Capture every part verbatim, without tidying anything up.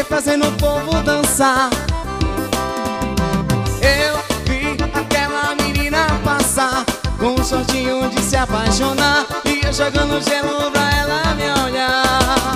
fazendo o povo dançar. Eu vi aquela menina passar com um shortinho de se apaixonar, e eu jogando gelo pra ela me olhar.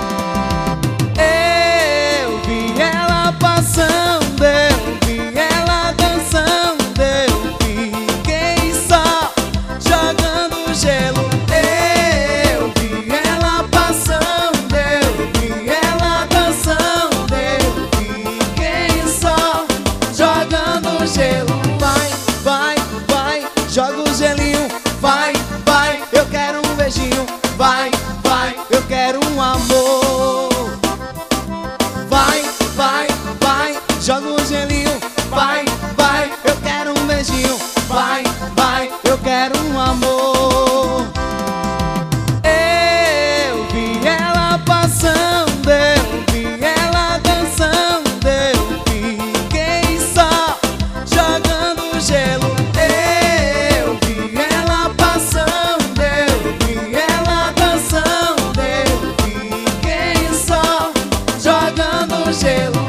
Eu vi ela passando, eu vi ela dançando, eu fiquei só jogando gelo. Eu vi ela passando, eu vi ela dançando, eu fiquei só jogando gelo. Vai, vai, vai, joga o gelinho. Vai, vai, eu quero um beijinho. Vai, vai, eu quero um amor. Vai, vai, vai, joga o gelinho. Vai, vai, eu quero um beijinho. Vai, vai, eu quero um amor. Eu vi ela passando, eu vi ela dançando, eu fiquei só jogando gelo. Eu vi ela passando, eu vi ela dançando, eu fiquei só jogando gelo.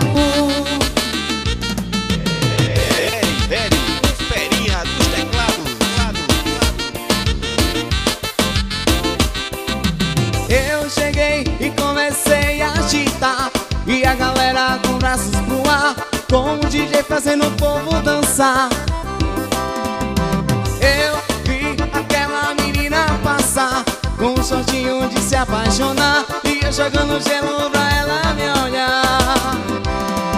Eri, Eri, o ferinha dos teclados. Eu cheguei e comecei a agitar, e a galera com braços pro ar, com o D J fazendo o povo dançar. Eu vi aquela menina passar com um shortinho de se apaixonar, e eu jogando gelo pra ela me olhar.